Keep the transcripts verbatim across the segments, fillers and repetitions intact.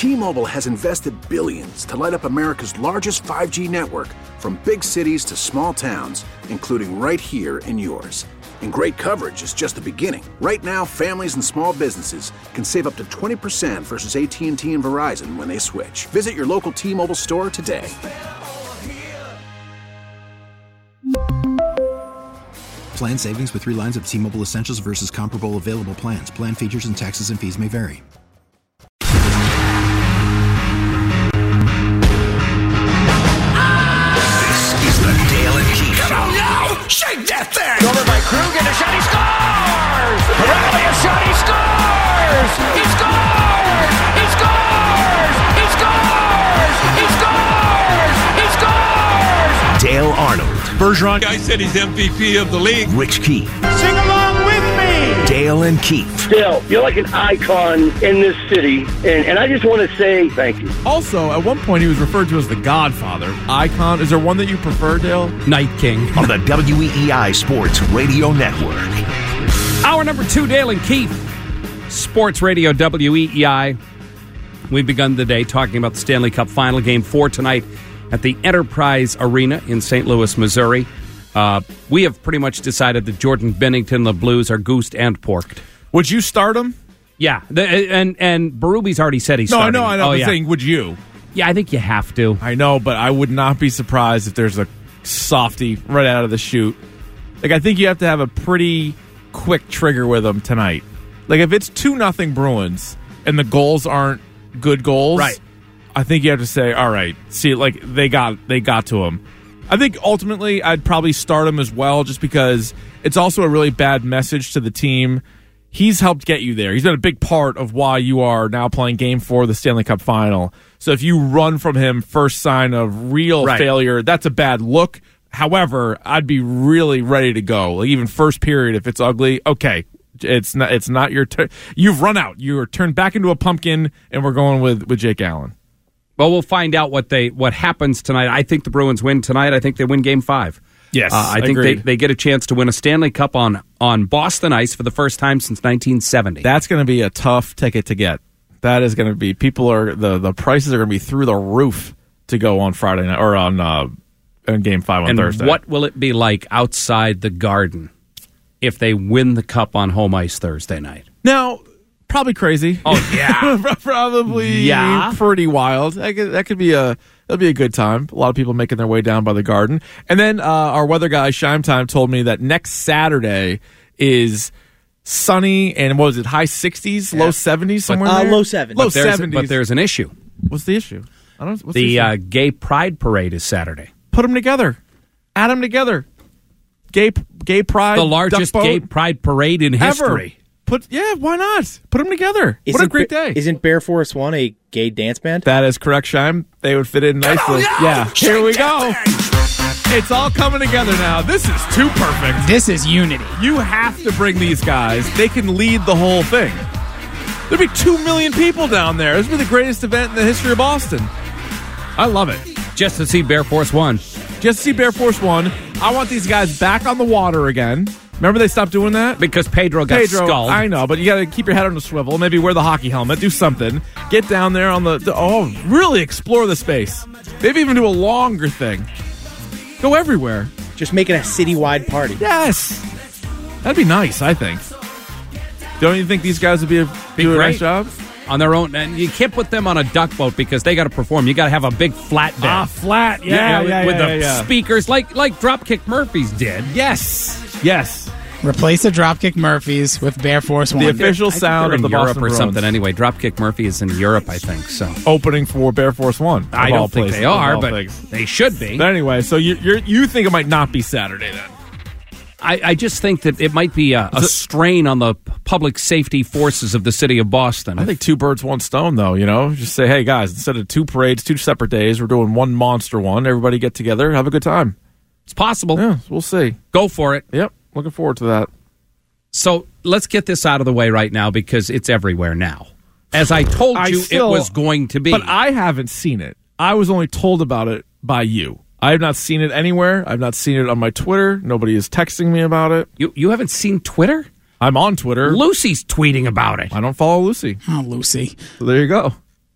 T-Mobile has invested billions to light up America's largest five G network, from big cities to small towns, including right here in yours. And great coverage is just the beginning. Right now, families and small businesses can save up to twenty percent versus A T and T and Verizon when they switch. Visit your local T-Mobile store today. Plan savings with three lines of T-Mobile Essentials versus comparable available plans. Plan features and taxes and fees may vary. This is the Dale and Keith Show. No! Shake that thing! Over by Krug, and a shot, he scores! Rally, a shot, he scores! He scores! He scores! He scores! He scores! He scores! Dale Arnold. Bergeron guy said he's M V P of the league. Rich Keefe. Sing along with me! Dale and Keefe. Dale, you're like an icon in this city, and, and I just want to say thank you. Also, at one point he was referred to as the Godfather. Icon. Is there one that you prefer, Dale? Night King. On the W E E I Sports Radio Network. Hour number two, Dale and Keefe. Sports Radio W E E I. We've begun the day talking about the Stanley Cup Final, Game four tonight at the Enterprise Arena in Saint Louis, Missouri. Uh, we have pretty much decided that Jordan Binnington, the Blues, are goosed and porked. Would you start him? Yeah, the, and and Berube's already said he's no, starting. No, I know, I know. Oh, I'm yeah. saying, would you? Yeah, I think you have to. I know, but I would not be surprised if there's a softie right out of the chute. Like, I think you have to have a pretty quick trigger with him tonight. Like, if it's two nothing Bruins and the goals aren't good goals, right? I think you have to say, all right, see, like, they got they got to him. I think ultimately I'd probably start him as well, just because it's also a really bad message to the team. He's helped get you there. He's been a big part of why you are now playing Game four of the Stanley Cup Final. So if you run from him, first sign of real right. failure, that's a bad look. However, I'd be really ready to go. Like, even first period, if it's ugly, okay, it's not it's not your turn. You've run out. You're turned back into a pumpkin, and we're going with, with Jake Allen. Well, we'll find out what they what happens tonight. I think the Bruins win tonight. I think they win Game Five. Yes, uh, I think they, they get a chance to win a Stanley Cup on on Boston ice for the first time since nineteen seventy. That's going to be a tough ticket to get. That is going to be people are the the prices are going to be through the roof to go on Friday night or on uh, in Game Five on and Thursday. What will it be like outside the Garden if they win the Cup on home ice Thursday night? Now, probably crazy. Oh yeah, probably yeah. pretty wild. That could, that could be a that'd be a good time. A lot of people making their way down by the Garden. And then uh, our weather guy Shime Time told me that next Saturday is sunny and what was it? High sixties, yeah. Low seventies, somewhere uh, there? Low seventies. Low but there's, seventies. But there's an issue. What's the issue? I don't. What's the the issue? Uh, Gay Pride Parade is Saturday. Put them together. Add them together. Gay Gay Pride. The largest Duck Gay Boat Pride Parade in ever. history. Put yeah, why not? Put them together. Isn't what a great day! Isn't Bear Force One a gay dance band? That is correct, Shime. They would fit in nicely. Yeah, here we go. It's all coming together now. This is too perfect. This is unity. You have to bring these guys. They can lead the whole thing. There'd be two million people down there. This would be the greatest event in the history of Boston. I love it. Just to see Bear Force One. Just to see Bear Force One. I want these guys back on the water again. Remember they stopped doing that? Because Pedro got Pedro, skulled. I know, but you got to keep your head on the swivel. Maybe wear the hockey helmet. Do something. Get down there on the, the... Oh, really explore the space. Maybe even do a longer thing. Go everywhere. Just make it a citywide party. Yes. That'd be nice, I think. Don't you think these guys would be a, be do a great. nice job? On their own. And you can't put them on a duck boat because they got to perform. You got to have a big flat bed. Ah, flat. Yeah, yeah, yeah, yeah With yeah, the yeah. speakers like, like Dropkick Murphys did. Yes. Yes. Replace the Dropkick Murphys with Bear Force One. The official sound of the Europe Boston or Bruins. something anyway. Dropkick Murphy is in Europe, I think. So opening for Bear Force One. I don't think places, they are, but things. they should be. But anyway, so you you're, you think it might not be Saturday then? I, I just think that it might be a, a strain on the public safety forces of the city of Boston. I think two birds, one stone, though. You know, just say, hey guys, instead of two parades, two separate days, we're doing one monster one. Everybody get together, have a good time. It's possible. Yeah, we'll see. Go for it. Yep, looking forward to that. So let's get this out of the way right now because it's everywhere now. As I told you, I still, it was going to be. But I haven't seen it. I was only told about it by you. I have not seen it anywhere. I've not seen it on my Twitter. Nobody is texting me about it. You you haven't seen Twitter? I'm on Twitter. Lucy's tweeting about it. I don't follow Lucy. Oh, Lucy. So there you go.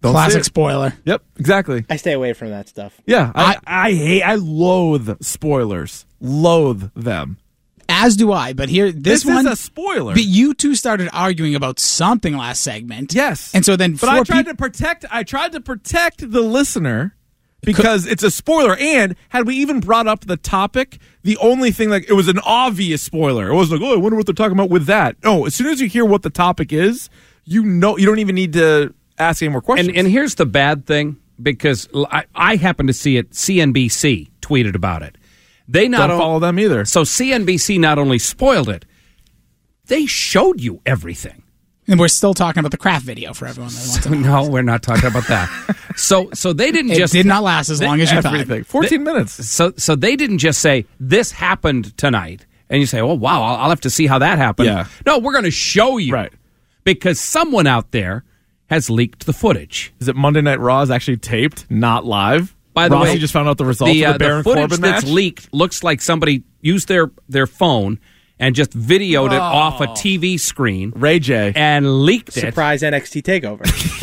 Don't Classic see it. spoiler. Yep, exactly. I stay away from that stuff. Yeah, I, I hate, I loathe spoilers. Loathe them. As do I, but here, this, This one... is a spoiler. But you two started arguing about something last segment. Yes. And so then But four I tried peop- to protect I tried to protect the listener because it's a spoiler, and had we even brought up the topic, the only thing, like, it was an obvious spoiler. It wasn't like, oh, I wonder what they're talking about with that. No, as soon as you hear what the topic is, you know, you don't even need to ask any more questions. And, and here's the bad thing, because I, I happen to see it, C N B C tweeted about it. They not don't o- follow them either. So C N B C not only spoiled it, they showed you everything. And we're still talking about the craft video for everyone that wants to know. No, we're not talking about that. So so they didn't It just did not last as long as you thought. Everything. fourteen minutes. So so they didn't just say this happened tonight, and you say, oh wow, I'll, I'll have to see how that happened. Yeah. No, we're going to show you, Right. Because someone out there has leaked the footage. Is it Monday Night Raw is actually taped, not live? By the Rossi way, just found out the results the, of uh, the Baron the footage Corbin that's match. leaked looks like somebody used their, their phone and just videoed it Oh. off a T V screen Ray J. and leaked it. Surprise N X T takeover.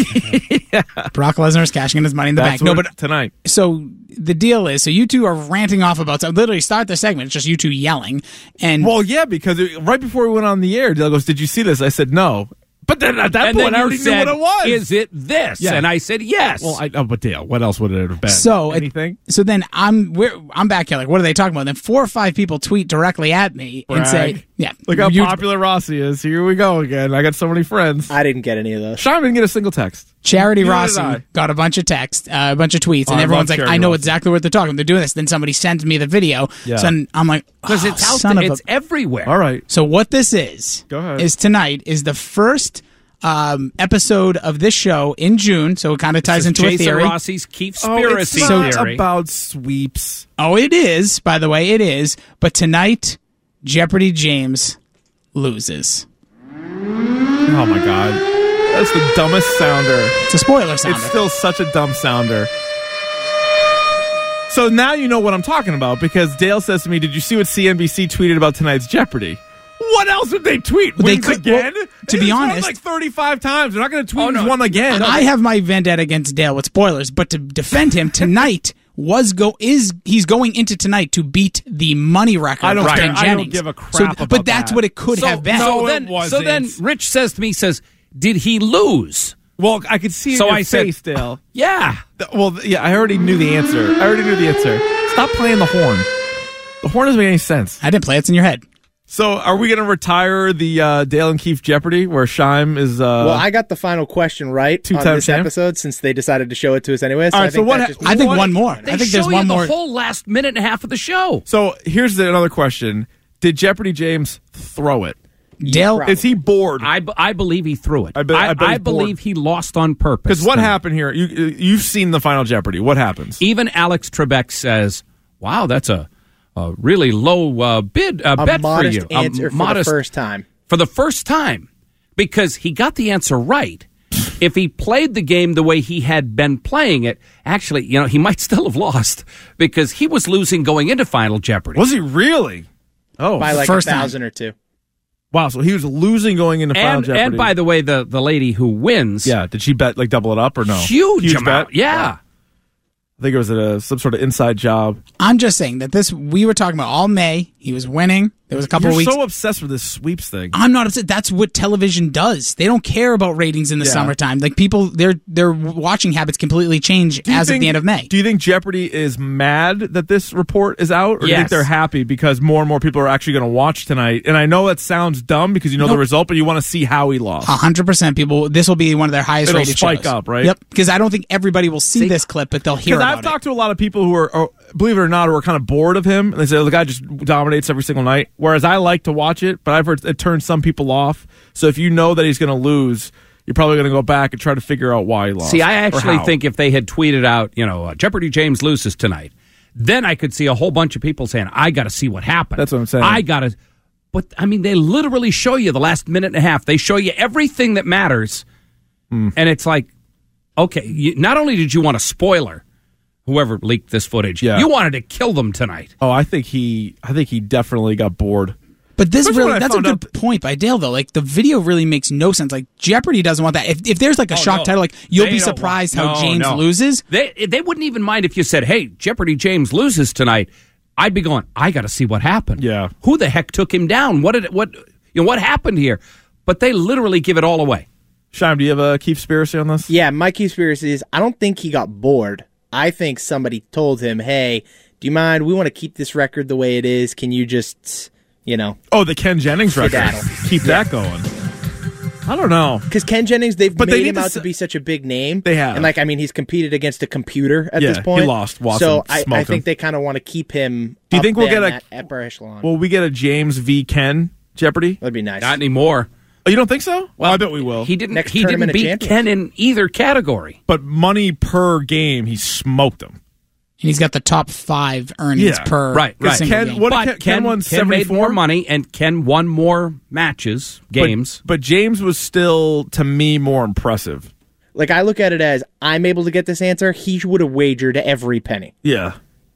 Brock Lesnar is cashing in his money in the That's bank. No, what- but tonight. so the deal is, so you two are ranting off about something. Literally start the segment, it's just you two yelling. And Well, yeah, because it, right before we went on the air, Dale goes, "Did you see this?" I said, "No." But then at that And point, then I you already said, knew what it was. Is it this? Yeah. And I said, yes. Well, I, oh, but Dale, what else would it have been? so it- anything? so then I'm we're, I'm back here like, what are they talking about? Then four or five people tweet directly at me and say, Brag. yeah, Look how you- popular Rossi is. Here we go again. I got so many friends. I didn't get any of those. Sean didn't get a single text. Charity Neither Rossi did I. got a bunch of text, uh, a bunch of tweets, Oh, and I everyone's love like, Charity I know Rossi. exactly what they're talking about. They're doing this. Then somebody sends me the video. Yeah. So then I'm like, Because oh, it's out son there. of It's a- everywhere. All right. So what this is, Go ahead. is tonight is the first um, episode of this show in June. So it kind of ties This is into Jason a theory. Rossi's Oh, Keefspiracy it's not theory. about sweeps. Oh, it is. By the way, it is. But tonight, Jeopardy James loses. Oh my god, that's the dumbest sounder. It's a spoiler sounder. It's still such a dumb sounder. So now you know what I'm talking about because Dale says to me, "Did you see what C N B C tweeted about tonight's Jeopardy?" What else would they tweet? They Wins could- again? well, They to be just won honest- like thirty-five times. They're not going to tweet Oh, no. who's won again. I have my vendetta against Dale with spoilers, but to defend him tonight was go is he's going into tonight to beat the money record. I don't of care. Ben I don't Jennings. give a crap So, about but that's that. what it could so, have been. So No, it then, so wasn't. then Rich says to me, he says, did he lose? Well, I could see in So your I said- face, Dale. Yeah. Th- Well, yeah, I already knew the answer. I already knew the answer. Stop playing the horn. The horn doesn't make any sense. I didn't play. It's in your head. So, are we going to retire the uh, Dale and Keefe Jeopardy, where Scheim is? Uh, Well, I got the final question right on Two-time this champ? episode since they decided to show it to us anyway. So All I right, so think what that ha- just I think What- one more. They I think show there's you one the more. whole last minute and a half of the show. So here's the, another question: Did Jeopardy James throw it? Dale, probably. Is he bored? I, b- I believe he threw it. I bet- I bet he's bored. believe he lost on purpose. Because what tonight. happened here? You you've seen the final Jeopardy. What happens? Even Alex Trebek says, "Wow, that's a, a really low uh, bid uh, a bet for modest you." answer a for modest the first time. for the first time because he got the answer right. If he played the game the way he had been playing it, actually, you know, he might still have lost because he was losing going into Final Jeopardy. Was he really? Oh, By like first a time. thousand or two. wow! So he was losing going into final and, Jeopardy. and by the way, the, the lady who wins, yeah, did she bet like double it up or no? huge, amount. bet. Yeah. I think it was a, some sort of inside job. I'm just saying that this we were talking about all May. He was winning. There was a couple You're of weeks. so obsessed with this sweeps thing. I'm not upset. That's what television does. They don't care about ratings in the Yeah. summertime. Like people, their their watching habits completely change Do you as think- of the end of May. Do you think Jeopardy is mad that this report is out, or do you think Yes. they're happy because more and more people are actually going to watch tonight? And I know that sounds dumb because you know the Nope. result, but you want to see how he lost. A hundred percent people. This will be one of their highest It'll rated spike shows. up, right? Yep. Because I don't think everybody will see, this clip, but they'll hear Because about I've it. talked to a lot of people who are, are, believe it or not, who are kind of bored of him. And they say, oh, the guy just dominates every single night. Whereas I like to watch it, but I've heard it turns some people off. So if you know that he's going to lose, you're probably going to go back and try to figure out why he lost. See, I or actually how. think if they had tweeted out, you know, uh, Jeopardy James loses tonight, then I could see a whole bunch of people saying, I got to see what happened. That's what I'm saying. I got to. But, I mean, they literally show you the last minute and a half. They show you everything that matters. Mm. And it's like, okay, you, not only did you want a spoiler, whoever leaked this footage, Yeah. you wanted to kill them tonight. Oh, I think he, I think he definitely got bored. But this Especially really, when I that's a found good out- point by Dale, though. Like, the video really makes no sense. Like, Jeopardy doesn't want that. If, if there's like a Oh, shock no. title, like, you'll They be don't surprised want- how no, James no. loses. They they wouldn't even mind if you said, "Hey, Jeopardy James loses tonight." I'd be going, "I got to see what happened. Yeah. Who the heck took him down? What did what you know? What happened here?" But they literally give it all away. Shime, do you have a conspiracy on this? Yeah, my conspiracy is I don't think he got bored. I think somebody told him, hey, do you mind? We want to keep this record the way it is. Can you just, you know. Oh, the Ken Jennings record. Skedaddle. Keep that going. I don't know. Because Ken Jennings, they've But they made need him to out s- to be such a big name. They have. And, like, I mean, he's competed against a computer at Yeah, this he point. lost. Watson so I, smoked I think him. they kind of want to keep him Do you up think we'll there get in a- that upper echelon. Will we get a James v. Ken Jeopardy? That'd be nice. Not anymore. Oh, you don't think so? Well, I bet we will. He didn't. Next he didn't Tournament of beat Champions. Ken in either category. But money per game, he smoked him. And he's got the top five earnings Yeah, per right, right. single Ken- game. what- But Ken- Ken, Ken won Ken made seventy-four? more money, and Ken won more matches, games. But, but James was still, to me, more impressive. Like, I look at it as I'm able to get this answer. He would have wagered every penny. Yeah.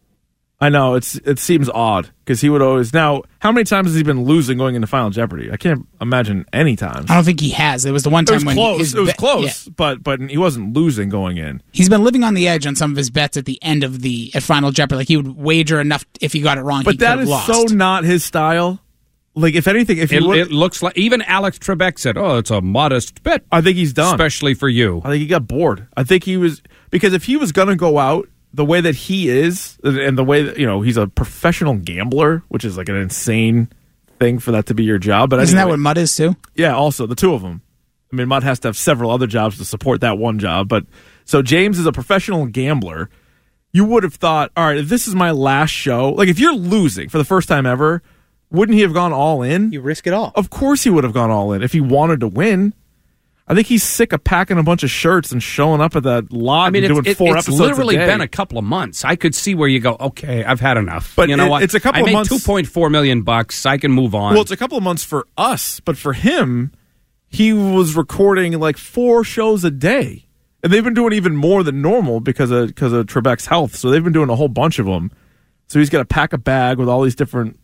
I know. It's It seems odd because he would always. Now, how many times has he been losing going into Final Jeopardy? I can't imagine any times. I don't think he has. It was the one It time was when close. his It was bet- close, yeah. but but he wasn't losing going in. He's been living on the edge on some of his bets at the end of the at Final Jeopardy. Like, he would wager enough if he got it wrong. he But that could have is lost. so not his style. Like, if anything, if he It, would, it looks like even Alex Trebek said, "Oh, it's a modest bet, I think he's done. especially for you." I think he got bored. I think he was because if he was going to go out the way that he is, and the way that, you know, he's a professional gambler, which is like an insane thing for that to be your job. But Isn't anyway, that what Mudd is too? Yeah, also the two of them. I mean, Mudd has to have several other jobs to support that one job. But so James is a professional gambler. You would have thought, all right, if this is my last show, like if you're losing for the first time ever, wouldn't he have gone all in? You risk it all. Of course he would have gone all in if he wanted to win. I think he's sick of packing a bunch of shirts and showing up at that lot I mean, and it's, doing it- four it's episodes literally a day. been a couple of months. I could see where you go, okay, I've had enough. But you know it- what? it's a couple I of made months- two point four million bucks. I can move on. Well, it's a couple of months for us, but for him, he was recording like four shows a day, and they've been doing even more than normal because of because of Trebek's health. So they've been doing a whole bunch of them. So he's got to pack a bag with all these different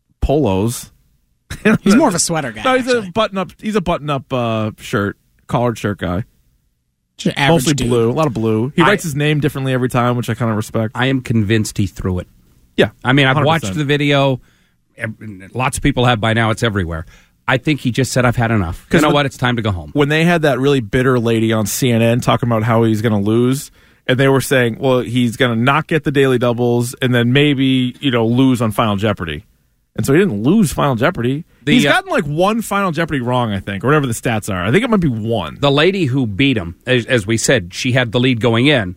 polos. He's more of a sweater guy. No, he's actually. a button up. He's a button up uh, shirt, collared shirt guy. Just an average Mostly dude. blue, a lot of blue. He I- writes his name differently every time, which I kind of respect. I am convinced he threw it. Yeah, I mean, I've one hundred watched percent. the video. Ev- Lots of people have by now. It's everywhere. I think he just said, "I've had enough. You 'Cause know when- what? It's time to go home." When they had that really bitter lady on C N N talking about how he's going to lose, and they were saying, well, he's going to not get the daily doubles and then maybe, you know, lose on Final Jeopardy. And so he didn't lose Final Jeopardy. The, he's uh, gotten like one Final Jeopardy wrong, I think, or whatever the stats are. I think it might be one. The lady who beat him, as, as we said, she had the lead going in,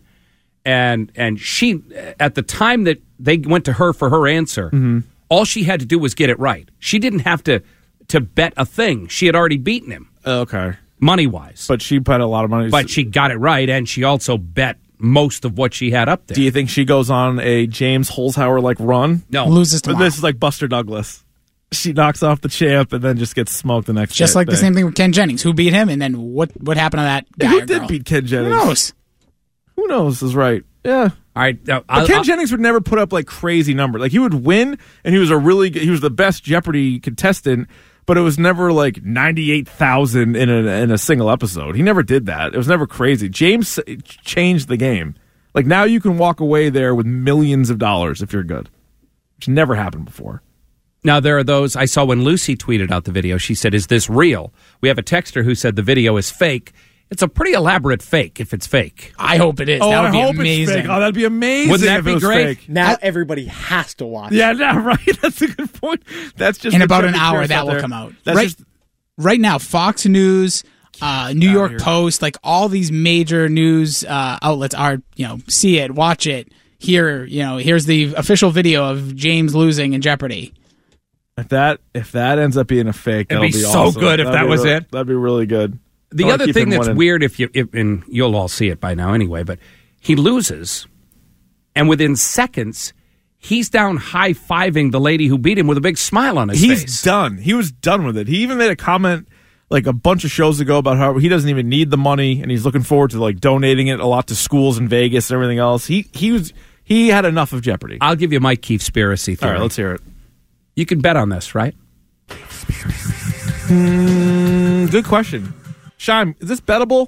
and and she at the time that they went to her for her answer, Mm-hmm. all she had to do was get it right. She didn't have to to bet a thing. She had already beaten him Okay. money wise, But she bet a lot of money. but she got it right, and she also bet most of what she had up there. Do you think she goes on a James Holzhauer like run? no, Loses But tomorrow. this is like Buster Douglas. She knocks off the champ and then just gets smoked the next Just day- like the day. same thing with Ken Jennings. Who beat him, and then what what happened to that guy Who or did girl? beat Ken Who Jennings? knows? Who knows is right. Yeah. all right. Uh, But I'll- Ken I'll- Jennings would never put up like crazy numbers. Like he would win, and he was a really good, he was the best Jeopardy contestant. But it was never like ninety-eight thousand in a in a single episode. He never did that. It was never crazy. James changed the game. Like now you can walk away there with millions of dollars if you're good, which never happened before. Now, there are those, I saw when Lucy tweeted out the video, she said, "Is this real?" We have a texter who said the video is fake. It's a pretty elaborate fake if it's fake. I hope it is. Oh, that would I be hope amazing. it's fake. Oh, that'd be amazing. Wouldn't that if be it was great? fake. Now everybody has to watch. Yeah, no, right. That's a good point. That's just In the about an Jeopardy hour, purists that out will there. come out. That's Right. just Right now, Fox News, uh, New outta York here. Post, like all these major news uh, outlets are, you know, see it, watch it, here, you know, here's the official video of James losing in Jeopardy. if that if that ends up being a fake, It'd that'll be be so awesome. good if That'd that be was real- it. That'd be really good. The I wanna other keep thing him that's winning. weird, if you, if, and you'll all see it by now anyway, but he loses, and within seconds, he's down high-fiving the lady who beat him with a big smile on his He's face. done. He was done with it. He even made a comment like a bunch of shows ago about how he doesn't even need the money and he's looking forward to like donating it a lot to schools in Vegas and everything else. He he was he had enough of Jeopardy. I'll give you my Keefspiracy All theory. right, let's hear it. You can bet on this, right? Mm, good question. Shime, is this bettable?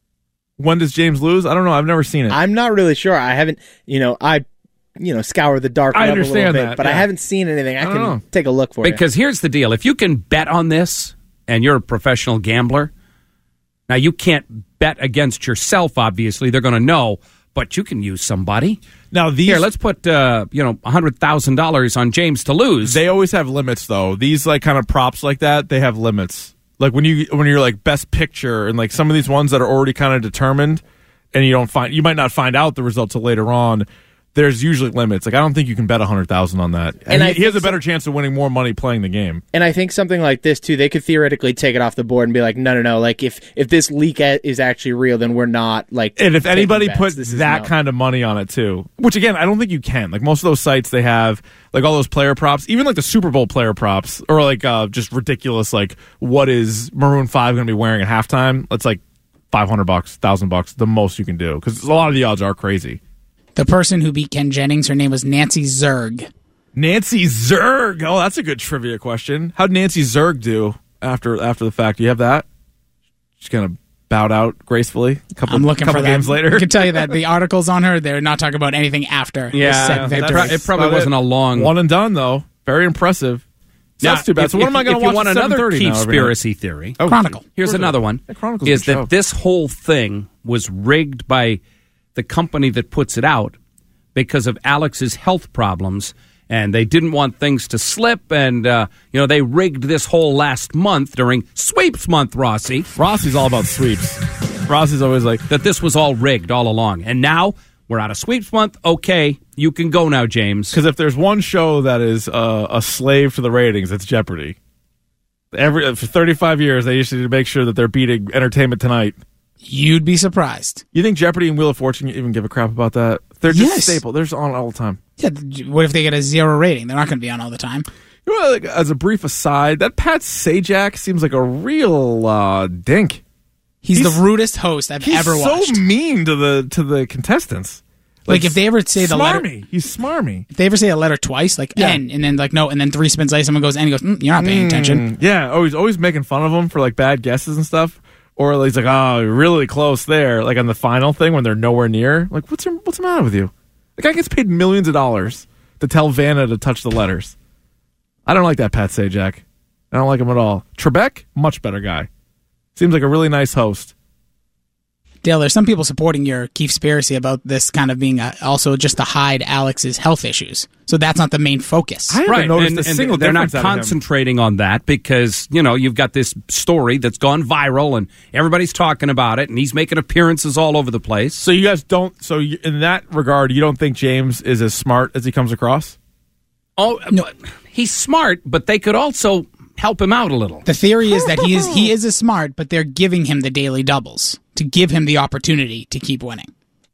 When does James lose? I don't know. I've never seen it. I'm not really sure. I haven't, you know, I, you know, scour the dark web I a little understand bit, that, but yeah. I haven't seen anything. I, I can don't know. take a look for you. Because here's the deal. If you can bet on this and you're a professional gambler, now you can't bet against yourself, obviously. They're going to know, but you can use somebody. Now these Here, let's put, uh, you know, one hundred thousand dollars on James to lose. They always have limits, though. These like kind of props like that, they have limits. Like when you when you're like best picture and like some of these ones that are already kind of determined, and you don't find you might not find out the result till later on. There's usually limits. Like I don't think you can bet a hundred thousand on that. And, And he, I he has a think better chance of winning more money playing the game. And I think something like this too, they could theoretically take it off the board and be like, no, no, no. Like if if this leak a- is actually real, then we're not like. And if taking anybody bets. put This is that no. kind of money on it too, which again I don't think you can. Like most of those sites, they have like all those player props, even like the Super Bowl player props, or like uh, just ridiculous. Like what is Maroon Five going to be wearing at halftime? It's like five hundred bucks, thousand bucks, the most you can do because a lot of the odds are crazy. The person who beat Ken Jennings, her name was Nancy Zerg. Nancy Zerg. Oh, that's a good trivia question. How'd Nancy Zerg do after after the fact? Do you have that? She's gonna bowed out gracefully. A couple, I'm looking couple for that. games later. I can tell you that the articles on her, they're not talking about anything after. Yeah, this set that victory. pro- it probably About wasn't a long one and done though. Very impressive. So Now, that's too bad. if- so what if- am I going if to watch? you want at another seven thirty now every night? conspiracy theory? Oh, Chronicle. Here's Sure. another one. Yeah, Chronicle's a is good that show. this whole thing was rigged by the company that puts it out because of Alex's health problems, and they didn't want things to slip, and uh, you know they rigged this whole last month during sweeps month, Rossi. Rossi's all about sweeps. Rossi's always like, That this was all rigged all along, and now we're out of sweeps month. Okay, you can go now, James. because if there's one show that is uh, a slave to the ratings, it's Jeopardy. Every for thirty-five years, they used to make sure that they're beating Entertainment Tonight. You'd be surprised. You think Jeopardy and Wheel of Fortune even give a crap about that? They're just Yes. staple. They're just on all the time. Yeah, what if they get a zero rating? They're not going to be on all the time. You know, like, as a brief aside, that Pat Sajak seems like a real uh, dink. He's, He's- the rudest host I've He's ever so watched. mean to the to the contestants. Like, if they ever say the letter, smarmy, he's smarmy. if they ever say a letter twice, like Yeah. N, and then like no, and then three spins later, someone goes N, he goes, mm, you're not paying attention. Mm, yeah, always always making fun of him for like bad guesses and stuff. Or he's like, oh, you're really close there. Like on the final thing when they're nowhere near. Like, what's your, what's the matter with you? The guy gets paid millions of dollars to tell Vanna to touch the letters. I don't like that Pat Sajak. I don't like him at all. Trebek, much better guy. Seems like a really nice host. Dale, there's some people supporting your Keefspiracy about this kind of being a, also just to hide Alex's health issues. So that's not the main focus. I haven't Right, noticed and, a and single they're not difference out of him. concentrating on that because, you know, you've got this story that's gone viral and everybody's talking about it and he's making appearances all over the place. So you guys don't. So you, in that regard, you don't think James is as smart as he comes across? Oh, but he's smart, but they could also help him out a little. The theory is that he is he is a smart, but they're giving him the daily doubles to give him the opportunity to keep winning.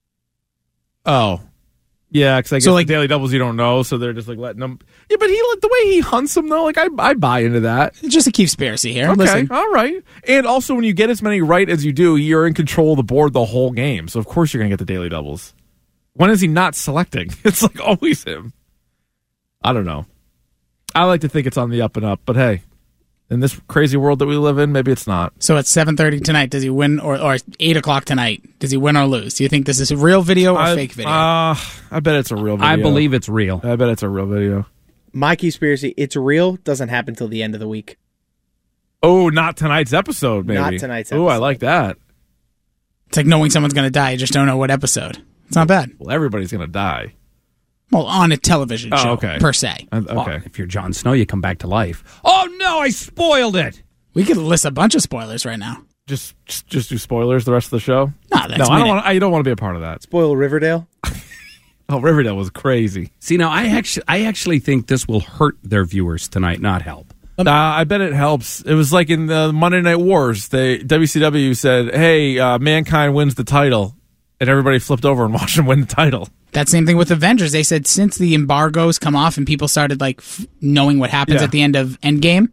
Oh, yeah. Because I guess So, like- the daily doubles you don't know, so they're just like letting them. Yeah, but he the way he hunts them though, like I I buy into that. It's just a Keefspiracy here. Okay, Listen, all right. And also, when you get as many right as you do, you're in control of the board the whole game. So of course you're gonna get the daily doubles. When is he not selecting? It's like always him. I don't know. I like to think it's on the up and up, but hey, in this crazy world that we live in, maybe it's not. so at seven thirty tonight, does he win, or or eight o'clock tonight, does he win or lose? Do you think this is a real video or I, fake video? Uh, I bet it's a real video. I believe it's real. I bet it's a real video. My conspiracy, it's real, doesn't happen till the end of the week. Oh, not tonight's episode, maybe. Not tonight's Oh, I episode. like that. It's like knowing someone's going to die. You just don't know what episode. It's not bad. Well, everybody's gonna die. Well, on a television Oh, show, okay. per se. Uh, Well, okay. if you're Jon Snow, you come back to life. Oh, no, I spoiled it. We could list a bunch of spoilers right now. Just, just, just do spoilers the rest of the show. No, that's no, I don't minute. want. I don't want to be a part of that. Spoil Riverdale. Oh, Riverdale was crazy. See, now, I actually, I actually think this will hurt their viewers tonight, not help. Uh, I bet it helps. It was like in the Monday Night Wars. They W C W said, "Hey, uh, Mankind wins the title," and everybody flipped over and watched him win the title. That same thing with Avengers. They said since the embargoes come off and people started like f- knowing what happens Yeah. at the end of Endgame,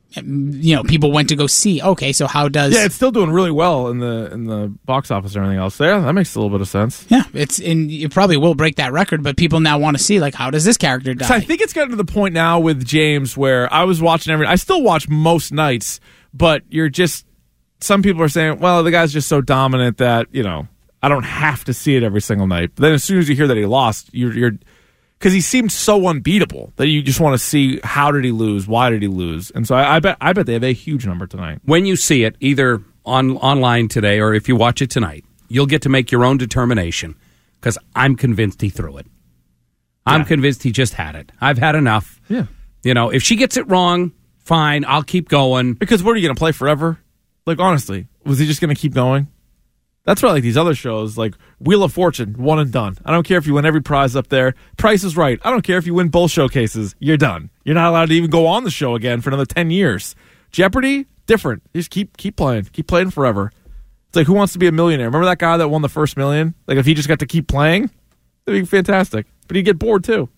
you know, people went to go see. Okay, so how does yeah, it's still doing really well in the in the box office and everything else. Yeah, that makes a little bit of sense. Yeah, it's and it probably will break that record, but people now want to see like how does this character die? So I think it's gotten to the point now with James where I was watching every. I still watch most nights, but you're just some people are saying, well, the guy's just so dominant that you know I don't have to see it every single night. But then as soon as you hear that he lost, you're. you're because he seemed so unbeatable that you just want to see how did he lose, why did he lose, and so I, I bet I bet they have a huge number tonight. When you see it, either on online today or if you watch it tonight, you'll get to make your own determination. Because I'm convinced he threw it. I'm yeah. convinced he just had it. I've had enough. Yeah, you know, if she gets it wrong, fine, I'll keep going. Because what are you going to play forever? Like honestly, was he just going to keep going? That's why I like these other shows, like Wheel of Fortune, one and done. I don't care if you win every prize up there. Price is Right. I don't care if you win both showcases. You're done. You're not allowed to even go on the show again for another ten years. Jeopardy, different. You just keep keep playing. Keep playing forever. It's like Who Wants to Be a Millionaire? Remember that guy that won the first million? Like if he just got to keep playing, that'd be fantastic. But he'd get bored too.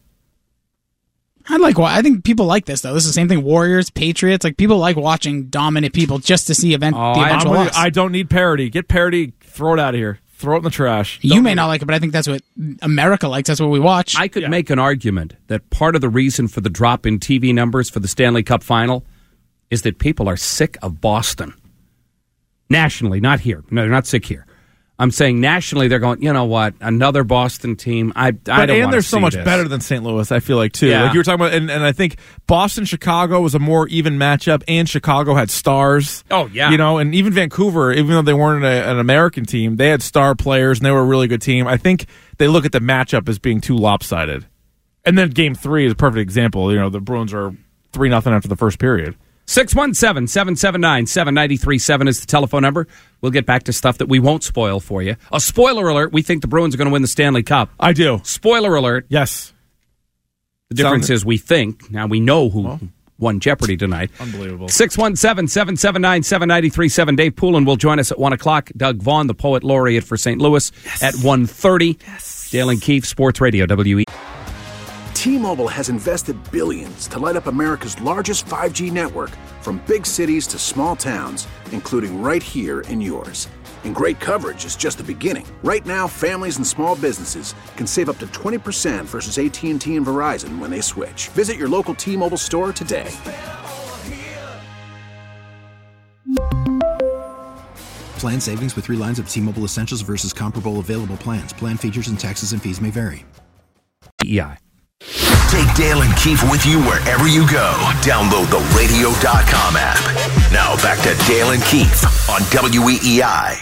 I like. I think people like this though. This is the same thing. Warriors, Patriots. Like people like watching dominant people just to see event oh, the eventual I, loss. I don't need parody. Get parody. Throw it out of here. Throw it in the trash. You don't may not like it, but I think that's what America likes. That's what we watch. I could yeah. make an argument that part of the reason for the drop in T V numbers for the Stanley Cup Final is that people are sick of Boston. Nationally, not here. No, they're not sick here. I'm saying nationally, they're going, you know what, another Boston team. I, I but, don't and want they're to so see much this. better than Saint Louis, I feel like, too. Yeah. Like you were talking about, and, and I think Boston, Chicago was a more even matchup, and Chicago had stars. Oh, yeah. You know, and even Vancouver, even though they weren't a, an American team, they had star players, and they were a really good team. I think they look at the matchup as being too lopsided. And then game three is a perfect example. You know, the Bruins are three nothing after the first period. six one seven, seven seven nine, seven nine three seven is the telephone number. We'll get back to stuff that we won't spoil for you. A spoiler alert, we think the Bruins are going to win the Stanley Cup. I do. Spoiler alert. Yes. The difference Sound- is we think. Now we know who well, won Jeopardy tonight. Unbelievable. six one seven, seven seven nine, seven nine three seven. Dave Poulin will join us at one o'clock. Doug Vaughn, the poet laureate for Saint Louis, yes. at one thirty. Yes. Dale and Keefe, Sports Radio, W E. T-Mobile has invested billions to light up America's largest five G network, from big cities to small towns, including right here in yours. And great coverage is just the beginning. Right now, families and small businesses can save up to twenty percent versus A T and T and Verizon when they switch. Visit your local T-Mobile store today. Plan savings with three lines of T-Mobile Essentials versus comparable available plans. Plan features and taxes and fees may vary. E I. Take Dale and Keefe with you wherever you go. Download the radio dot com app. Now back to Dale and Keefe on W E E I.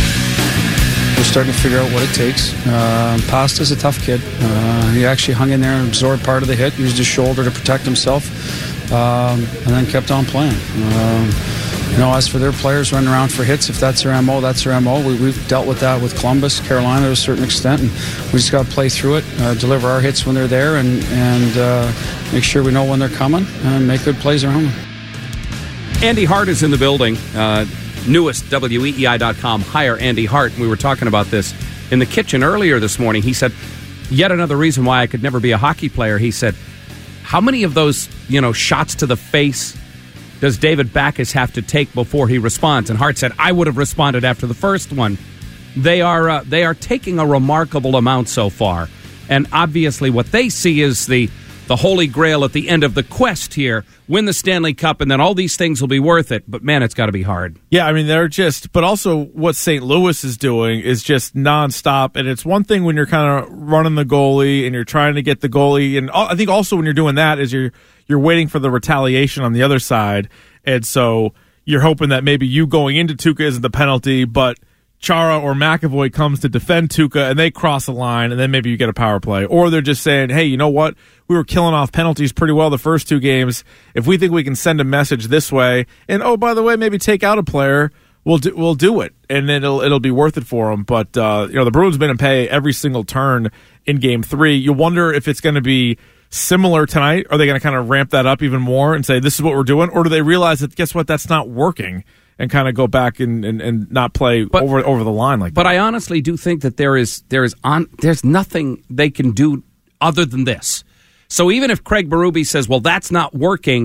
We're starting to figure out what it takes. Uh, Pasta's a tough kid. Uh, he actually hung in there and absorbed part of the hit, used his shoulder to protect himself, um, and then kept on playing. Um, You know, as for their players running around for hits, if that's their M O, that's their M O. We, we've dealt with that with Columbus, Carolina to a certain extent, and we just got to play through it, uh, deliver our hits when they're there, and, and uh, make sure we know when they're coming, and make good plays around them. Andy Hart is in the building. Uh, newest W E E I dot com hire Andy Hart. We were talking about this in the kitchen earlier this morning. He said, yet another reason why I could never be a hockey player. He said, how many of those, you know, shots to the face does David Backes have to take before he responds? And Hart said, I would have responded after the first one. They are uh, they are taking a remarkable amount so far. And obviously what they see is the, the holy grail at the end of the quest here. Win the Stanley Cup, and then all these things will be worth it. But, man, it's got to be hard. Yeah, I mean, they're just... But also what Saint Louis is doing is just nonstop. And it's one thing when you're kind of running the goalie and you're trying to get the goalie. And I think also when you're doing that is you're... You're waiting for the retaliation on the other side, and so you're hoping that maybe you going into Tuukka isn't the penalty, but Chara or McAvoy comes to defend Tuukka, and they cross the line, and then maybe you get a power play. Or they're just saying, hey, you know what? We were killing off penalties pretty well the first two games. If we think we can send a message this way, and oh, by the way, maybe take out a player, we'll do, we'll do it, and it'll it'll be worth it for them. But uh, you know, the Bruins been in pay every single turn in Game Three. You wonder if it's going to be similar tonight. Are they going to kind of ramp that up even more and say, this is what we're doing? Or do they realize that, guess what, that's not working, and kind of go back and, and, and not play but, over over the line like but that? But I honestly do think that there is there is on there's nothing they can do other than this. So even if Craig Berube says, well, that's not working,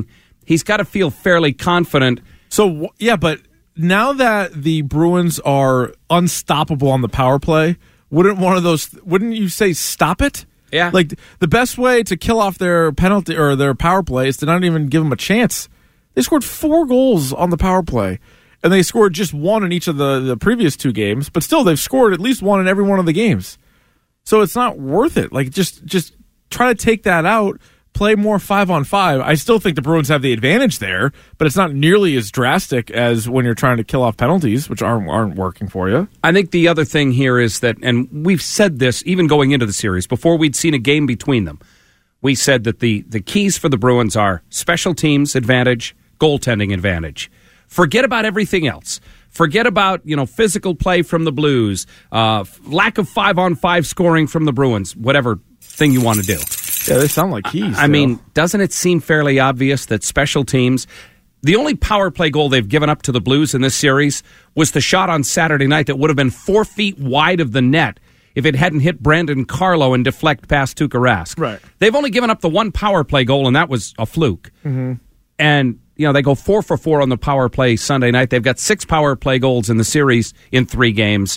he's got to feel fairly confident. So, yeah, but now that the Bruins are unstoppable on the power play, wouldn't one of those, wouldn't you say stop it? Yeah. Like, the best way to kill off their penalty or their power play is to not even give them a chance. They scored four goals on the power play, and they scored just one in each of the, the previous two games, but still they've scored at least one in every one of the games. So it's not worth it. Like, just just try to take that out, play more five on five. I still think the Bruins have the advantage there, but it's not nearly as drastic as when you're trying to kill off penalties, which aren't aren't working for you. I think the other thing here is that, and we've said this even going into the series, before we'd seen a game between them, we said that the, the keys for the Bruins are special teams advantage, goaltending advantage. Forget about everything else. Forget about, you know, physical play from the Blues, uh, lack of five-on-five scoring from the Bruins, whatever thing you want to do. Yeah, they sound like keys. I, I mean, doesn't it seem fairly obvious that special teams, the only power play goal they've given up to the Blues in this series was the shot on Saturday night that would have been four feet wide of the net if it hadn't hit Brandon Carlo and deflect past Tuukka Rask. Right. They've only given up the one power play goal, and that was a fluke. Mm-hmm. And, you know, they go four for four on the power play Sunday night. They've got six power play goals in the series in three games.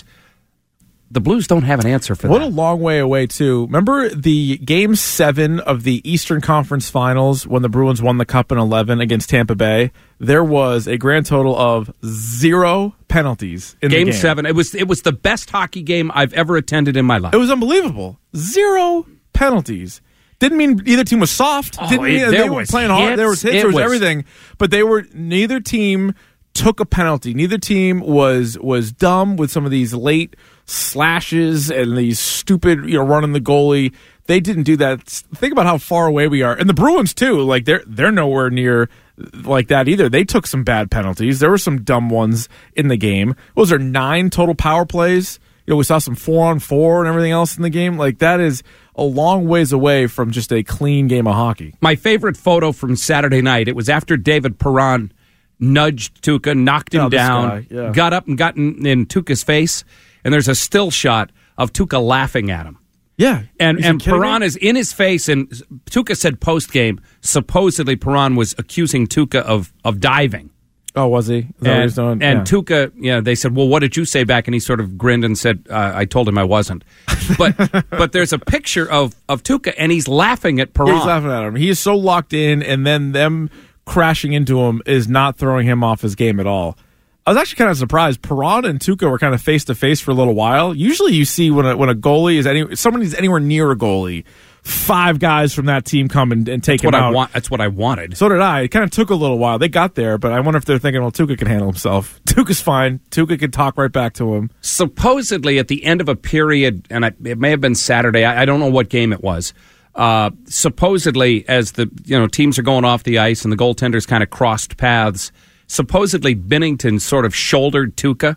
The Blues don't have an answer for what that. What a long way away, too. Remember the Game seven of the Eastern Conference Finals when the Bruins won the Cup in eleven against Tampa Bay? There was a grand total of zero penalties in game the game. seven. It was, it was the best hockey game I've ever attended in my life. It was unbelievable. Zero penalties. Didn't mean either team was soft. Oh, Didn't mean it, they were playing hard. Hits, there was hits. There was, was everything. But they were neither team took a penalty. Neither team was was dumb with some of these late slashes and these stupid, you know, running the goalie. They didn't do that. Think about how far away we are. And the Bruins too. Like they're they're nowhere near like that either. They took some bad penalties. There were some dumb ones in the game. What was there, nine total power plays? You know, we saw some four on four and everything else in the game. Like that is a long ways away from just a clean game of hockey. My favorite photo from Saturday night, it was after David Perron nudged Tuukka, knocked him oh, down, yeah. got up and got in, in Tuukka's face, and there's a still shot of Tuukka laughing at him. Yeah. And and Perron is in his face, and Tuukka said post-game, supposedly Perron was accusing Tuukka of, of diving. Oh, was he? Is that what he's doing? And yeah. Tuukka, yeah, they said, well, what did you say back? And he sort of grinned and said, uh, I told him I wasn't. But but there's a picture of, of Tuukka, and he's laughing at Perron. Yeah, he's laughing at him. He is so locked in, and then them crashing into him is not throwing him off his game at all. I was actually kind of surprised. Perron and Tuukka were kind of face to face for a little while. Usually, you see when a, when a goalie is any somebody's anywhere near a goalie, five guys from that team come and, and take that's him what out. I want. That's what I wanted. So did I. It kind of took a little while. They got there, but I wonder if they're thinking, well, Tuukka can handle himself. Tuukka's fine. Tuukka can talk right back to him. Supposedly, at the end of a period, and I, it may have been Saturday. I, I don't know what game it was. Uh, supposedly, as the you know teams are going off the ice and the goaltenders kind of crossed paths, supposedly Binnington sort of shouldered Tuukka.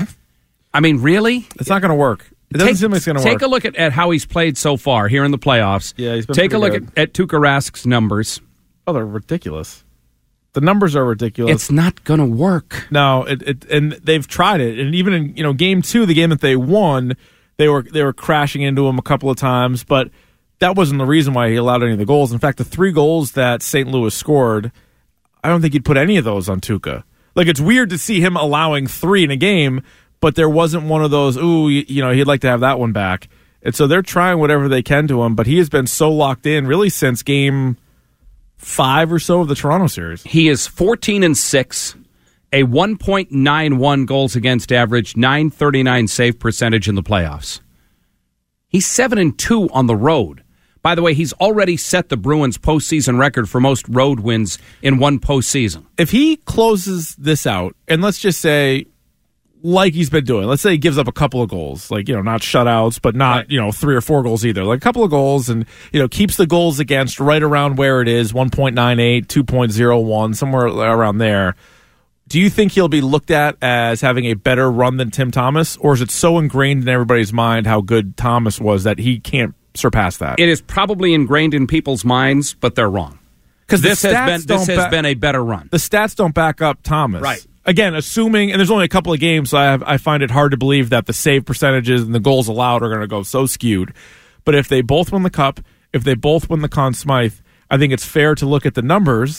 I mean, really? It's not going to work. It doesn't take, seem like it's going to work. Take a look at, at how he's played so far here in the playoffs. Yeah, he's been Take a look good. at, at Tuukka Rask's numbers. Oh, they're ridiculous. The numbers are ridiculous. It's not going to work. No, it, it and they've tried it, and even in you know game two, the game that they won, they were they were crashing into him a couple of times, but that wasn't the reason why he allowed any of the goals. In fact, the three goals that Saint Louis scored, I don't think he'd put any of those on Tuukka. Like, it's weird to see him allowing three in a game, but there wasn't one of those, ooh, you, you know, he'd like to have that one back. And so they're trying whatever they can to him, but he has been so locked in really since game five or so of the Toronto series. He is fourteen and six, a one point nine one goals against average, nine thirty-nine save percentage in the playoffs. He's seven and two on the road. By the way, he's already set the Bruins' postseason record for most road wins in one postseason. If he closes this out, and let's just say, like he's been doing, let's say he gives up a couple of goals, like, you know, not shutouts, but not, right. you know, three or four goals either, like a couple of goals, and, you know, keeps the goals against right around where it is, one point nine eight, two point oh one, somewhere around there. Do you think he'll be looked at as having a better run than Tim Thomas, or is it so ingrained in everybody's mind how good Thomas was that he can't surpass that? It is probably ingrained in people's minds, but they're wrong. Because this has been this has ba- been a better run. The stats don't back up Thomas. Right. Again, assuming, and there's only a couple of games, so I, have, I find it hard to believe that the save percentages and the goals allowed are going to go so skewed. But if they both win the Cup, if they both win the Conn Smythe, I think it's fair to look at the numbers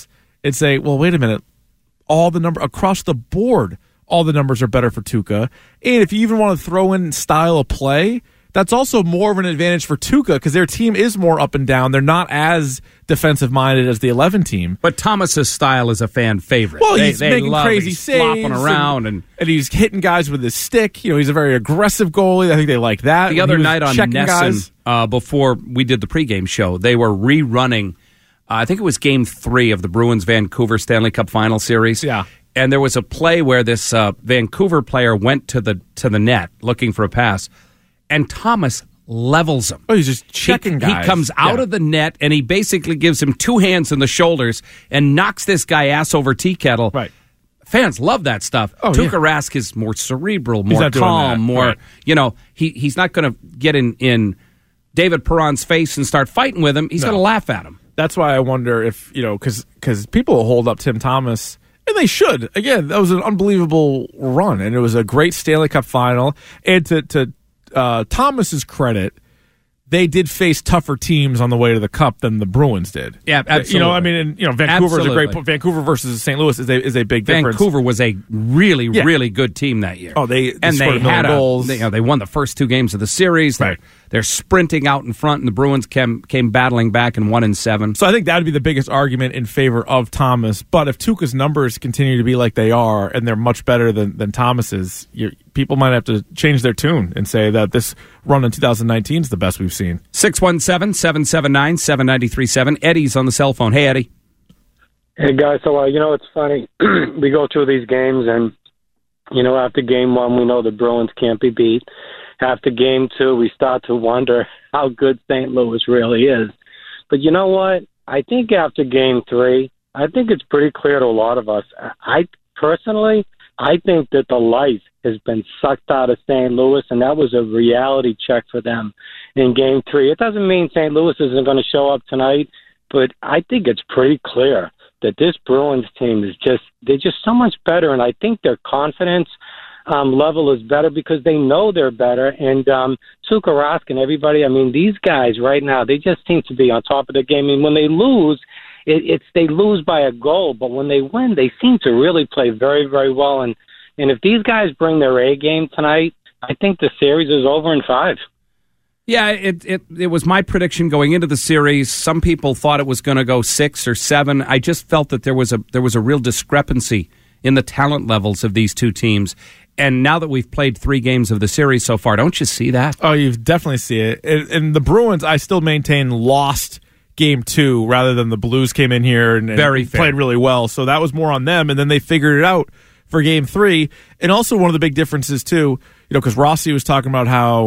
and say, well, wait a minute, all the number across the board, all the numbers are better for Tuukka. And if you even want to throw in style of play, that's also more of an advantage for Tuukka because their team is more up and down. They're not as defensive-minded as the eleven team. But Thomas's style is a fan favorite. Well, they, he's they making love, crazy he's saves. flopping around. And, and, and he's hitting guys with his stick. You know, he's a very aggressive goalie. I think they like that. The When other he was night on checking Nesson, guys, uh, before we did the pregame show, they were rerunning, uh, I think it was game three of the Bruins-Vancouver Stanley Cup Final Series. Yeah. And there was a play where this uh, Vancouver player went to the to the net looking for a pass, and Thomas levels him. Oh, he's just checking he, guys. He comes out Yeah. of the net, and he basically gives him two hands in the shoulders and knocks this guy ass over tea kettle. Right. Fans love that stuff. Oh, Tuukka yeah. Rask is more cerebral, He's more not doing calm, that. more, Right. you know, he he's not going to get in, in David Perron's face and start fighting with him. He's No. going to laugh at him. That's why I wonder if, you know, because people hold up Tim Thomas, and they should. Again, that was an unbelievable run, and it was a great Stanley Cup final. And to, to uh, Thomas's credit, they did face tougher teams on the way to the Cup than the Bruins did. Yeah, absolutely. You know, I mean, and, you know, Vancouver is a Absolutely. great. Vancouver versus Saint Louis is a is a big difference. Vancouver was a really, Yeah. really good team that year. Oh, they, they and scored they a million had a, goals. they, you know, they won the first two games of the series. They're, Right. they're sprinting out in front, and the Bruins came came battling back and won in seven. So I think that would be the biggest argument in favor of Thomas. But if Tuukka's numbers continue to be like they are, and they're much better than than Thomas's, you're, people might have to change their tune and say that this run in two thousand nineteen is the best we've seen. six one seven, seven seven nine, seven nine three seven. Eddie's on the cell phone. Hey, Eddie. Hey, guys. So, uh, you know, it's funny. We go through these games, and, you know, after game one, we know the Bruins can't be beat. After game two, we start to wonder how good Saint Louis really is. But you know what? I think after game three, I think it's pretty clear to a lot of us. I personally, I think that the life has been sucked out of Saint Louis, and that was a reality check for them in game three. It doesn't mean Saint Louis isn't going to show up tonight, but I think it's pretty clear that this Bruins team is just, they're just so much better, and I think their confidence um, level is better because they know they're better. And um, Tuukka Rask and everybody, I mean, these guys right now, they just seem to be on top of the game. And when they lose, it, it's they lose by a goal, but when they win, they seem to really play very, very well. And and if these guys bring their A game tonight, I think the series is over in five. Yeah, it, it it was my prediction going into the series. Some people thought it was going to go six or seven. I just felt that there was a there was a real discrepancy in the talent levels of these two teams. And now that we've played three games of the series so far, don't you see that? Oh, you definitely see it. And, and the Bruins, I still maintain, lost game two rather than the Blues came in here and, and Very fair. played really well. So that was more on them, and then they figured it out for game three. And also one of the big differences, too, you know, because Rossi was talking about how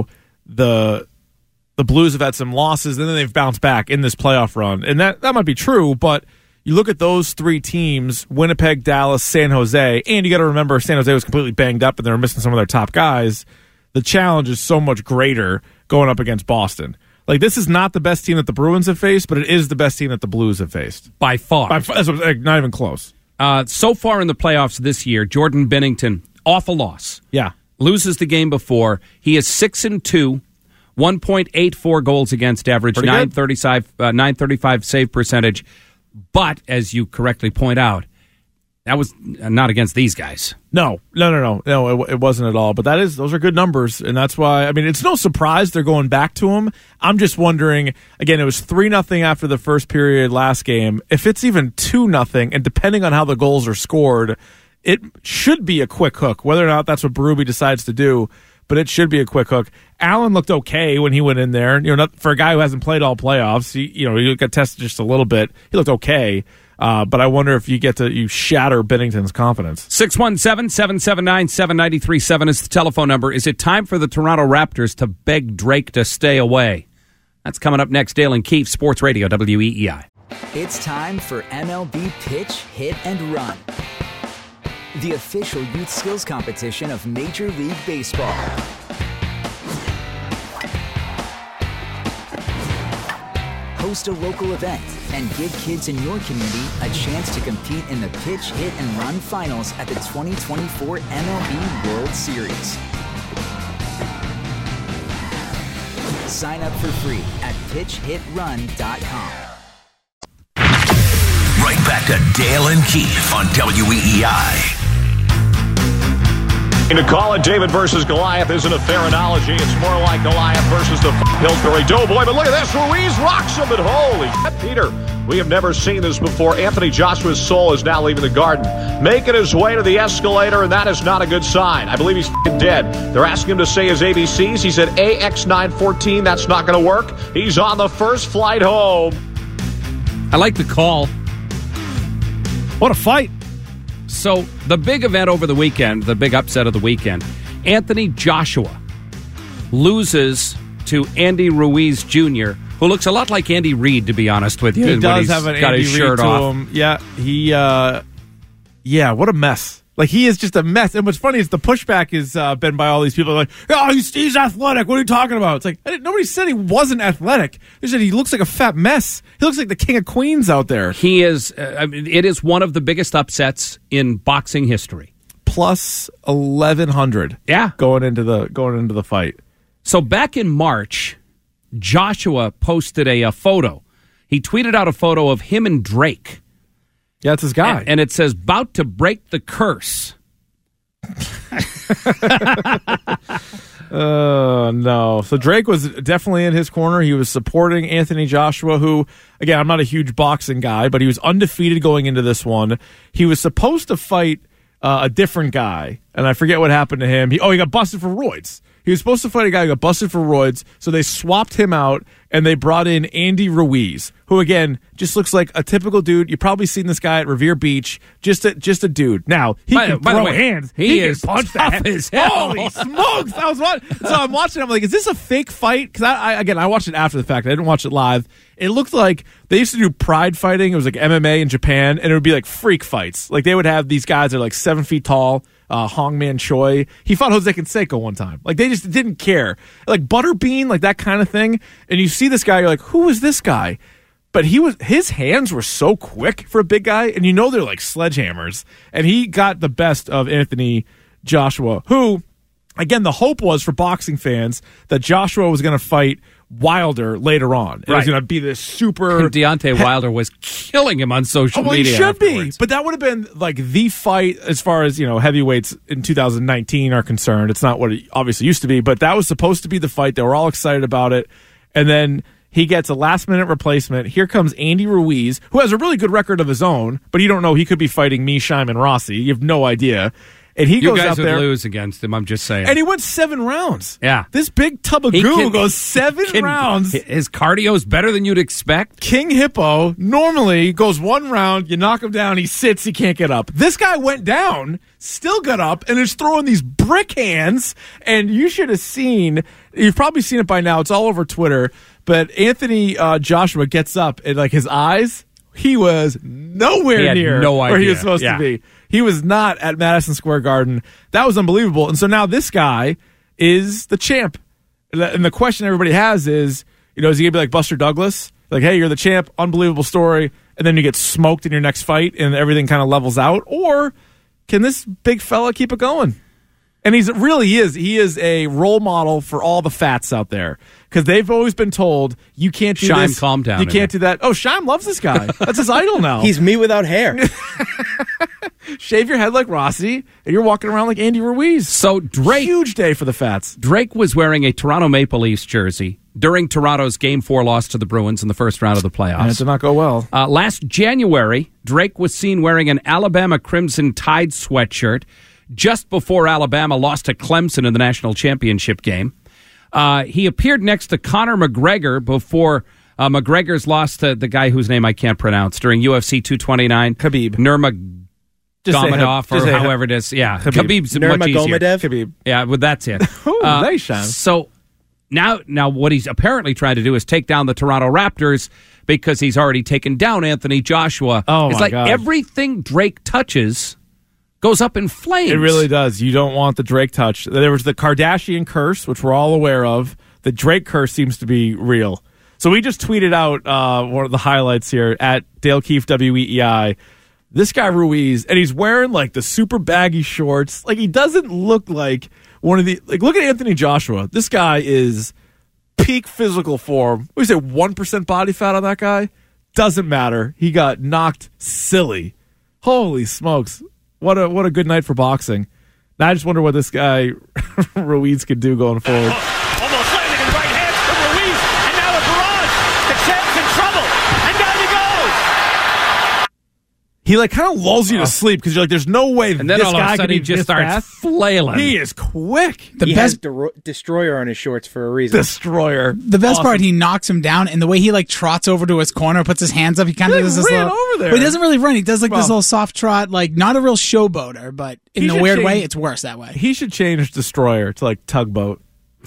the the Blues have had some losses, and then they've bounced back in this playoff run. And that, that might be true, but you look at those three teams, Winnipeg, Dallas, San Jose, and you got to remember San Jose was completely banged up and they were missing some of their top guys. The challenge is so much greater going up against Boston. Like, this is not the best team that the Bruins have faced, but it is the best team that the Blues have faced. By far. By far that's what, like, not even close. Uh, so far in the playoffs this year, Jordan Binnington, awful loss. Yeah. Loses the game before. He is six and two, one point eight four goals against average, nine thirty-five, uh, nine thirty-five save percentage. But, as you correctly point out, that was not against these guys. No, no, no, no, no. It, it wasn't at all. But that is, those are good numbers, and that's why. I mean, it's no surprise they're going back to them. I'm just wondering. Again, it was three nothing after the first period last game. If it's even two nothing, and depending on how the goals are scored, it should be a quick hook. Whether or not that's what Berube decides to do, but it should be a quick hook. Allen looked okay when he went in there. You know, not, for a guy who hasn't played all playoffs, he, you know, he got tested just a little bit. He looked okay. Uh, but I wonder if you get to you shatter Binnington's confidence. six one seven, seven seven nine, seven nine three seven is the telephone number. Is it time for the Toronto Raptors to beg Drake to stay away? That's coming up next. Dale and Keefe, Sports Radio, W E E I. It's time for M L B Pitch, Hit, and Run, the official youth skills competition of Major League Baseball. Host a local event and give kids in your community a chance to compete in the Pitch, Hit, and Run finals at the twenty twenty-four M L B World Series. Sign up for free at pitch hit run dot com. Right back back to Dale and Keith on W E E I. To call it David versus Goliath isn't a fair analogy. It's more like Goliath versus the Pillsbury Doughboy. But look at this. Ruiz rocks him, but holy shit, Peter. We have never seen this before. Anthony Joshua's soul is now leaving the garden, making his way to the escalator, and that is not a good sign. I believe he's dead. They're asking him to say his A B Cs. He said A X nine fourteen. That's not going to work. He's on the first flight home. I like the call. What a fight. So the big event over the weekend, the big upset of the weekend, Anthony Joshua loses to Andy Ruiz Junior, who looks a lot like Andy Reid, to be honest with you. He when does he's have an got Andy his Reid shirt to off. him. Yeah, he, uh, yeah, what a mess. Like, he is just a mess. And what's funny is the pushback has uh, been by all these people like, oh, he's, he's athletic. What are you talking about? It's like, I didn't, nobody said he wasn't athletic. They said he looks like a fat mess. He looks like the king of Queens out there. He is, uh, I mean, it is one of the biggest upsets in boxing history. Plus eleven hundred. Yeah. Going into the, going into the fight. So back in March, Joshua posted a, a photo. He tweeted out a photo of him and Drake. Yeah, it's his guy. And, and it says, "About to break the curse." Oh, uh, no. So Drake was definitely in his corner. He was supporting Anthony Joshua, who, again, I'm not a huge boxing guy, but he was undefeated going into this one. He was supposed to fight uh, a different guy, and I forget what happened to him. He, oh, he got busted for roids. He was supposed to fight a guy who got busted for roids, so they swapped him out, and they brought in Andy Ruiz, who, again, just looks like a typical dude. You've probably seen this guy at Revere Beach. Just a, just a dude. Now, he by, can by throw the way, hands. He, he is can punch tough that. as hell. Holy smokes! I was watching, so I'm watching. I'm like, is this a fake fight? Because I, I, again, I watched it after the fact. I didn't watch it live. It looked like they used to do pride fighting. It was like M M A in Japan, and it would be like freak fights. Like they would have these guys that are like seven feet tall. Uh, Hongman Choi. He fought Jose Canseco one time. Like, they just didn't care. Like, Butterbean, like that kind of thing. And you see this guy, you're like, who is this guy? But he was his hands were so quick for a big guy, and you know they're like sledgehammers. And he got the best of Anthony Joshua, who, again, the hope was for boxing fans that Joshua was going to fight Wilder later on. It right. was going to be this super... And Deontay Wilder was killing him on social oh, well, media he should afterwards. be. But that would have been like the fight as far as, you know, heavyweights in two thousand nineteen are concerned. It's not what it obviously used to be, but that was supposed to be the fight. They were all excited about it. And then he gets a last-minute replacement. Here comes Andy Ruiz, who has a really good record of his own, but you don't know. He could be fighting me, Shimon Rossi. You have no idea. And he you goes guys out would there, lose against him, I'm just saying. and he went seven rounds. Yeah. This big tub of He goo can- goes seven can- rounds. His cardio's better than you'd expect. King Hippo normally goes one round, you knock him down, he sits, he can't get up. This guy went down, still got up, and is throwing these brick hands. And you should have seen, you've probably seen it by now, it's all over Twitter, but Anthony uh, Joshua gets up, and like his eyes, he was nowhere He had near no where he idea. was supposed Yeah. to be. He was not at Madison Square Garden. That was unbelievable. And so now this guy is the champ. And the question everybody has is, you know, is he going to be like Buster Douglas? Like, hey, you're the champ, unbelievable story, and then you get smoked in your next fight and everything kind of levels out? Or can this big fella keep it going? And he's really is. He is a role model for all the fats out there because they've always been told you can't do Shime, this. calm down You in can't there. do that. Oh, Shime loves this guy. That's his idol now. He's me without hair. Shave your head like Rossi, and you're walking around like Andy Ruiz. So Drake, huge day for the Fats. Drake was wearing a Toronto Maple Leafs jersey during Toronto's Game Four loss to the Bruins in the first round of the playoffs. And it did not go well. Uh, last January, Drake was seen wearing an Alabama Crimson Tide sweatshirt just before Alabama lost to Clemson in the national championship game. Uh, he appeared next to Conor McGregor before uh, McGregor's lost to the guy whose name I can't pronounce during U F C two twenty-nine. Khabib. Nurmagomedov, Just say Hab- or just say however it is. Yeah, Khabib. Khabib's much easier. Nurmagomedov? Khabib. Yeah, but that's it. Ooh, Uh, nice, Sean. So now, now what he's apparently trying to do is take down the Toronto Raptors because he's already taken down Anthony Joshua. Oh, it's my like God. everything Drake touches goes up in flames. It really does. You don't want the Drake touch. There was the Kardashian curse, which we're all aware of. The Drake curse seems to be real. So we just tweeted out uh, one of the highlights here at Dale Keefe W E E I. This guy Ruiz, and he's wearing like the super baggy shorts. Like he doesn't look like one of the like. Look at Anthony Joshua. This guy is peak physical form. What do you say? One percent body fat on that guy. Doesn't matter. He got knocked silly. Holy smokes. What a what a good night for boxing. Now I just wonder what this guy Ruiz could do going forward. Oh, almost landing in right hand from Ruiz, and now a barrage. The champ's in trouble, and down he goes. He like kind of lulls you to sleep because you're like, there's no way And then this all of guy a can sudden be he just this starts fast. flailing. He is quick. The he best has Dero- Destroyer on his shorts for a reason. Destroyer. The best Awesome. part, he knocks him down, and the way he like trots over to his corner, puts his hands up, he kind of He does this ran little. over there. But he doesn't really run. He does like Well- this little soft trot, like not a real showboater, but in He a should weird change- way, it's worse that way. He should change Destroyer to like Tugboat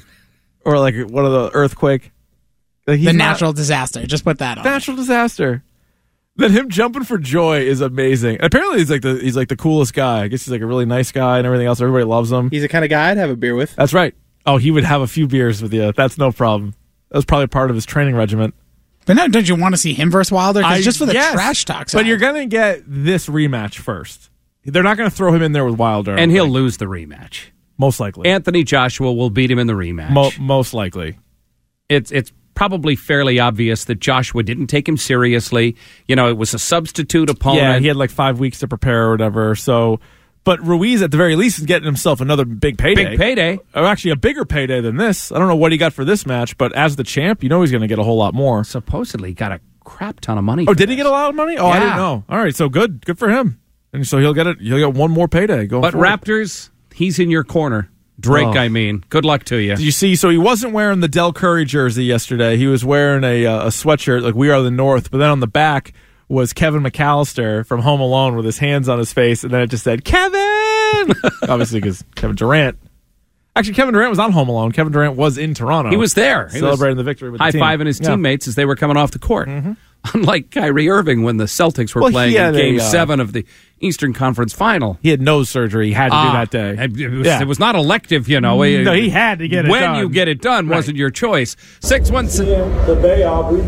or like one of the Earthquake. Like, he's The not- natural disaster. Just put that on. natural disaster. Then him jumping for joy is amazing. And apparently he's like the he's like the coolest guy. I guess he's like a really nice guy and everything else. Everybody loves him. He's the kind of guy I'd have a beer with. That's right. Oh, he would have a few beers with you. That's no problem. That was probably part of his training regiment. But now, don't you want to see him versus Wilder? 'Cause I- just for the yes, trash talk. But side. you're going to get this rematch first. They're not going to throw him in there with Wilder. And he'll lose the rematch. Most likely. Anthony Joshua will beat him in the rematch. Mo- most likely. It's it's probably fairly obvious that Joshua didn't take him seriously. You know, it was a substitute opponent. Yeah, he had like five weeks to prepare or whatever. So, but Ruiz at the very least is getting himself another big payday. Big payday. Or actually a bigger payday than this. I don't know what he got for this match, but as the champ, you know he's going to get a whole lot more. Supposedly got a crap ton of money. Oh, for did he this. get a lot of money? Oh, I Yeah. didn't know. All right, so good. Good for him. And so he'll get it. He'll get one more payday going But forward. Raptors, he's in your corner. Drake, Oh. I mean. Good luck to you. Did you see? So he wasn't wearing the Del Curry jersey yesterday. He was wearing a uh, a sweatshirt like "We Are the North," but then on the back was Kevin McAllister from Home Alone with his hands on his face, and then it just said Kevin. Obviously, because Kevin Durant. Actually, Kevin Durant was on Home Alone. Kevin Durant was in Toronto. He was there. He celebrating was the victory with the team. high-fiving his Yeah. teammates as they were coming off the court. Unlike Kyrie Irving when the Celtics were Well, he playing in had a, Game uh, seven of the Eastern Conference Final. He had nose surgery. He had to Ah, do that day. It was, Yeah. it was not elective, you know. No, he had to get it when done. you get it done Right. wasn't your choice. Six one six. The Bay Aubrey.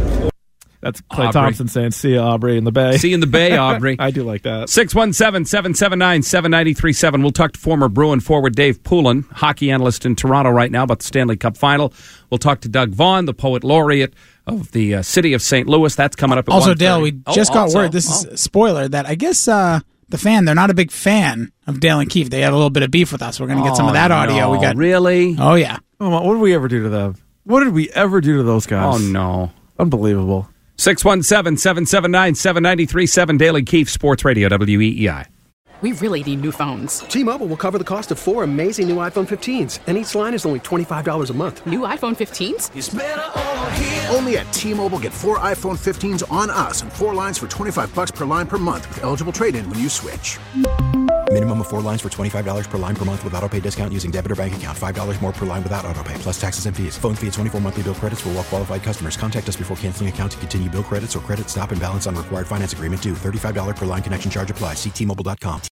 That's Clay Aubrey. Thompson saying, "See ya, Aubrey in the Bay." See you in the Bay, Aubrey. I do like that. six one seven, seven seven nine, seven nine three seven. We'll talk to former Bruin forward Dave Poulin, hockey analyst in Toronto right now, about the Stanley Cup Final. We'll talk to Doug Vaughn, the poet laureate of the uh, city of Saint Louis. That's coming up at Also, one thirty. Dale, we Oh, just got also? word. This is Oh. a spoiler that I guess uh, the fan, they're not a big fan of Dale and Keefe. They had a little bit of beef with us. We're going to get some of that Oh, audio. We no. got Really? Oh, yeah. Oh, what did we ever do to them? What did we ever do to those guys? Oh, no. Unbelievable. six one seven, seven seven nine, seven nine three seven. Dale and Keefe, Sports Radio, W E E I. We really need new phones. T-Mobile will cover the cost of four amazing new iPhone fifteens, and each line is only twenty-five dollars a month. New iPhone fifteens? Only at T-Mobile, get four iPhone fifteens on us and four lines for twenty-five bucks per line per month with eligible trade-in when you switch. Minimum of four lines for twenty-five dollars per line per month with auto pay discount using debit or bank account. five dollars more per line without auto pay, plus taxes and fees. Phone fee at twenty-four monthly bill credits for well-qualified customers. Contact us before canceling account to continue bill credits or credit stop and balance on required finance agreement due. thirty-five dollars per line connection charge applies. See T Mobile dot com.